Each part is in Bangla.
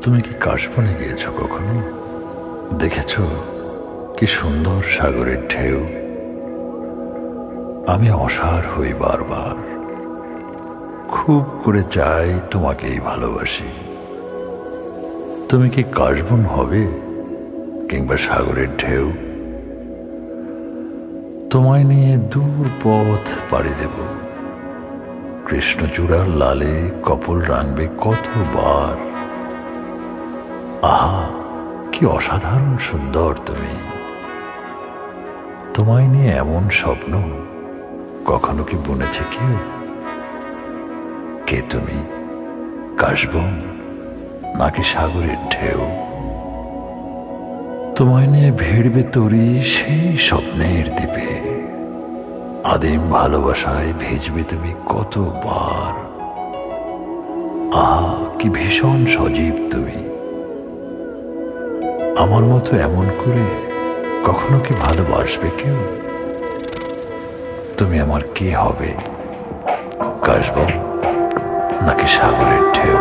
তুমি কি কাশবনে গিয়েছো কখনো? দেখেছো কি সুন্দর সাগরের ঢেউ? আমি অসার হই বারবার, খুব করে চাই তোমাকেই ভালোবাসি। তুমি কি কাশবন হবে কিংবা সাগরের ঢেউ? তোমায় নিয়ে দূর পথ পাড়ি দেব, কৃষ্ণচূড়ার লালে কপল রাঙবে কতবার। আহা, কি অসাধারণ সুন্দর তুমি! তোমায় নিয়ে এমন স্বপ্ন কখনো কি বুনেছে কেউ? কে তুমি, কাশবন নাকি সাগরের ঢেউ? তোমায় নিয়ে ভিড়বে তরি সেই স্বপ্নের দ্বীপে, আদিম ভালোবাসায় ভিজবে তুমি কতবার। আহা, কি ভীষণ সজীব তুমি! আমার মতো এমন করে কখনো কি ভালোবাসবে কেউ? তুমি আমার কে হবে, কাশবন নাকি সাগরের ঢেউ?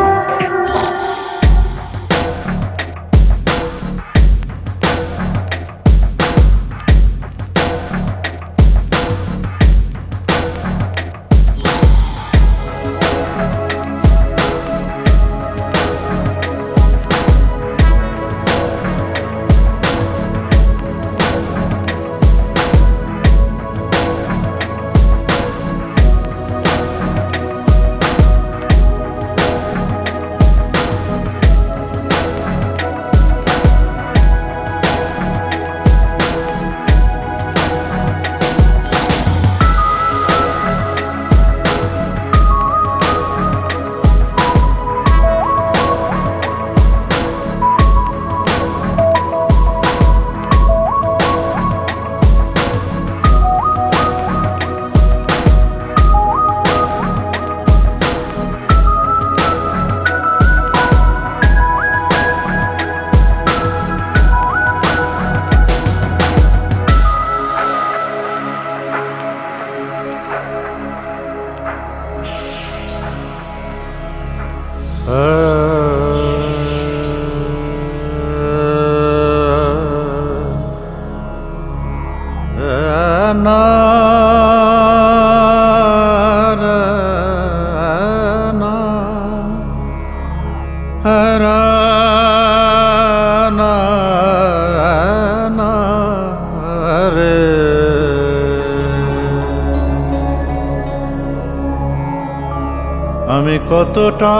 আমি কতটা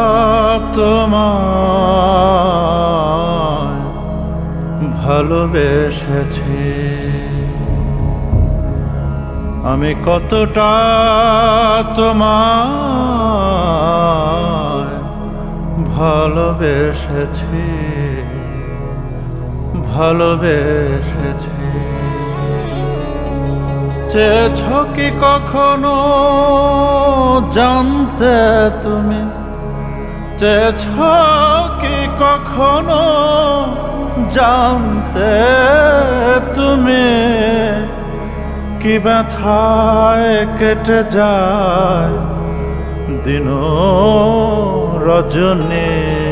তোমায় ভালোবেসেছি, আমি কতটা তোমায় ভালোবেসেছি, ভালোবেসেছি। চেয়েছ কি কখনো জানতে তুমি? চেয়েছ কি কখনো জানতে তুমি? কি ব্যথায় কেটে যায় দিন রজনী,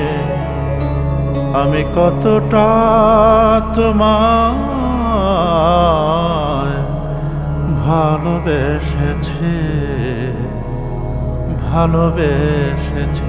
আমি কতটা তোমায় ভালোবেসেছি, ভালোবেসেছি।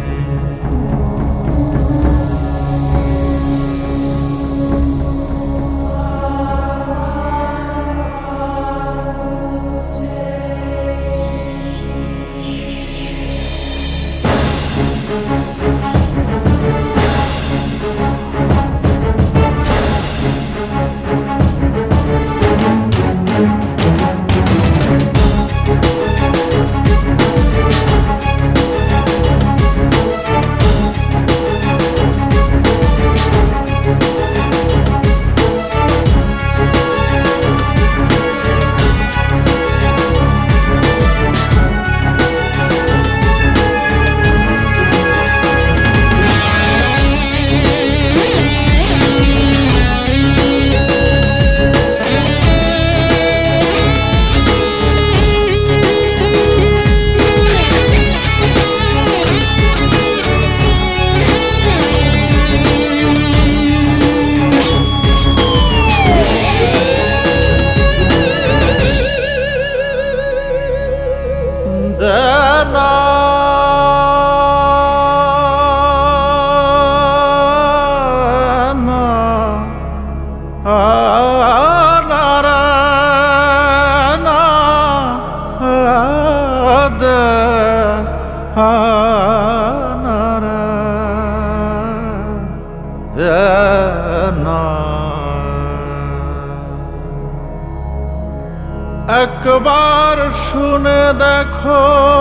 একবার শুনে দেখো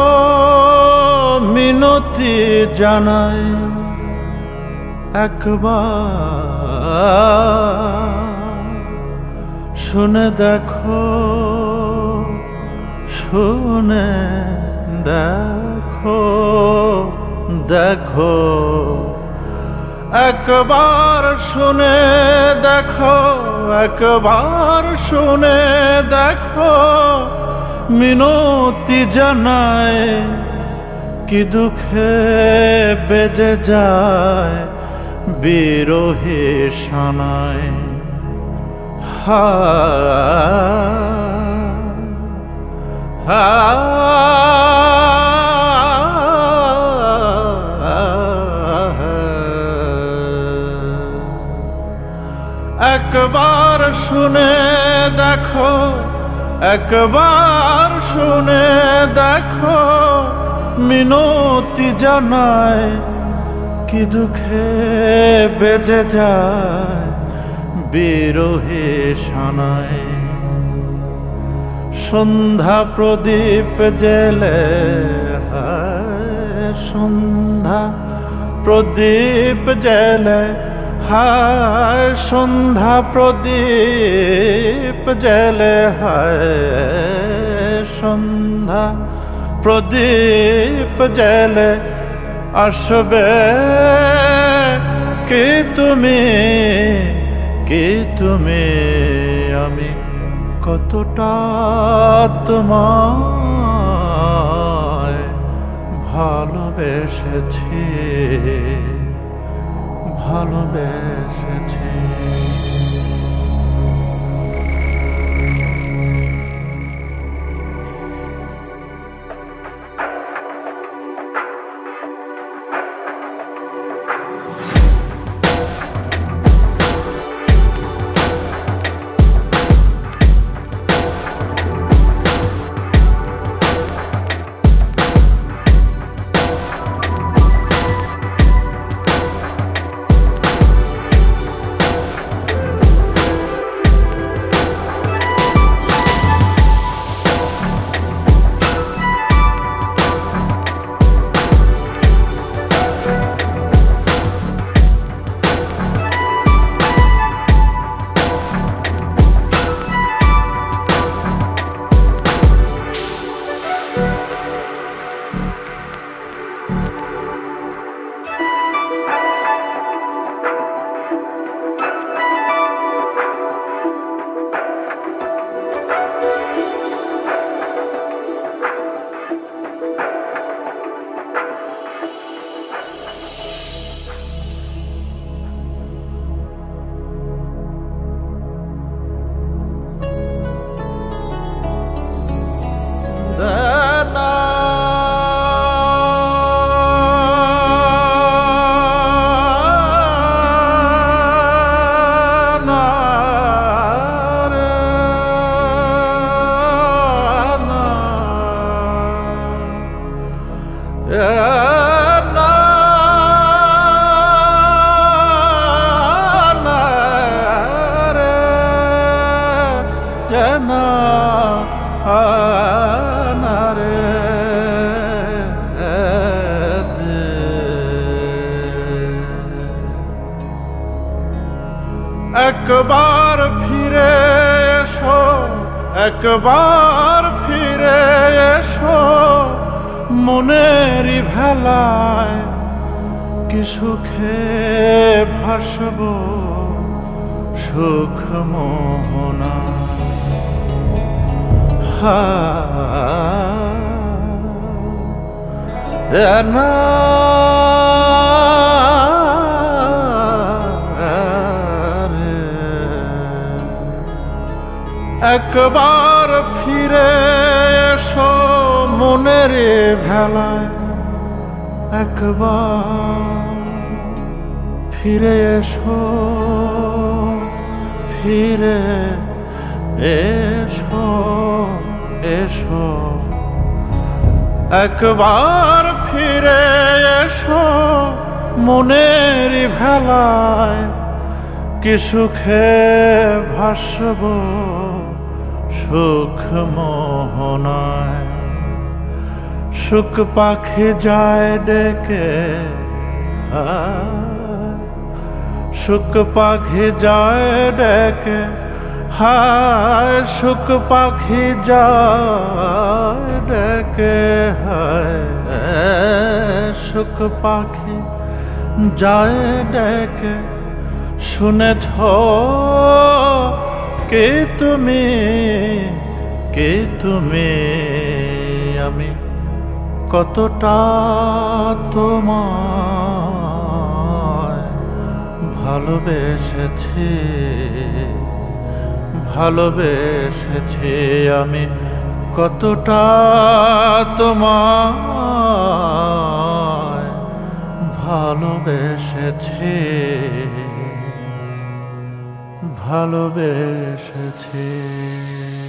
মিনতি জানাই, একবার শুনে দেখো, শুনে দেখো, দেখো একবার শুনে দেখো, একবার শুনে দেখো মিনতি জানায়, কি দুঃখে বেজে যায় বিরহে শানায়। হা হা একবার শুনে দেখো, একবার শুনে দেখো মিনতি জানায়, কি দুঃখে বেজে যায় বিরহে শানায়। সন্ধ্যা প্রদীপ জেলে, সন্ধ্যা প্রদীপ জেলে, হায় সন্ধ্যা প্রদীপ জেলে, হায় সন্ধ্যা প্রদীপ জেলে আসবে কি তুমি, কি তুমি, আমি কতটা তোমায় ভালোবেসেছি, ভালোবেসেছি। একবার ফিরে এসো, একবার ফিরে এসো মনেরই ভেলায়, কি সুখে ভাসব সুখ মোহনা। না একবার ফিরে এসো মনের ভেলায়, একবার ফিরে এসো, ফিরে এসো, এসো একবার ফিরে এসো মনের ভেলায়, কি সুখে ভাসব সুখ মোহনায় সুখ পাখি যায় ডেকে সুখ পাখি যায় ডেকে হায় সুখ পাখি যায় ডেকে হায় সুখ পাখি যায় ডেকে শুনেছ কে তুমি আমি কতটা তোমায় ভালোবেসেছি আমি কতটা তোমায় ভালোবেসেছি